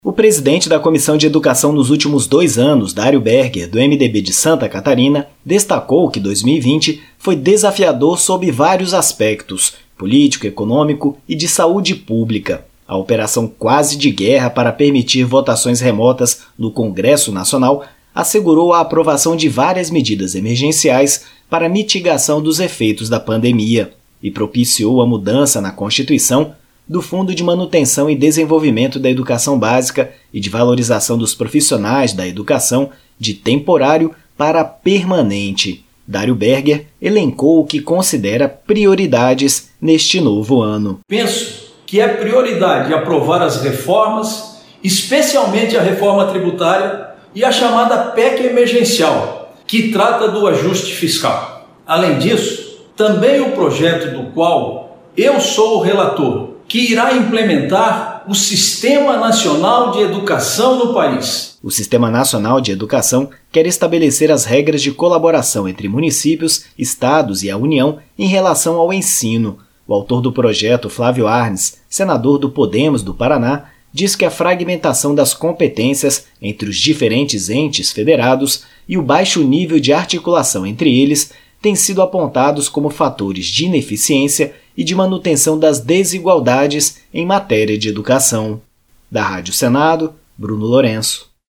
O presidente da Comissão de Educação nos últimos 2 anos, Dário Berger, do MDB de Santa Catarina, destacou que 2020 foi desafiador sob vários aspectos, político, econômico e de saúde pública. A operação quase de guerra para permitir votações remotas no Congresso Nacional assegurou a aprovação de várias medidas emergenciais para mitigação dos efeitos da pandemia e propiciou a mudança na Constituição do Fundo de Manutenção e Desenvolvimento da Educação Básica e de Valorização dos Profissionais da Educação de temporário para permanente. Dário Berger elencou o que considera prioridades neste novo ano. Penso que é prioridade aprovar as reformas, especialmente a reforma tributária e a chamada PEC emergencial, que trata do ajuste fiscal. Além disso, também o projeto do qual eu sou o relator, que irá implementar o Sistema Nacional de Educação no país. O Sistema Nacional de Educação quer estabelecer as regras de colaboração entre municípios, estados e a União em relação ao ensino. O autor do projeto, Flávio Arnes, senador do Podemos do Paraná, diz que a fragmentação das competências entre os diferentes entes federados e o baixo nível de articulação entre eles têm sido apontados como fatores de ineficiência e de manutenção das desigualdades em matéria de educação. Da Rádio Senado, Bruno Lourenço.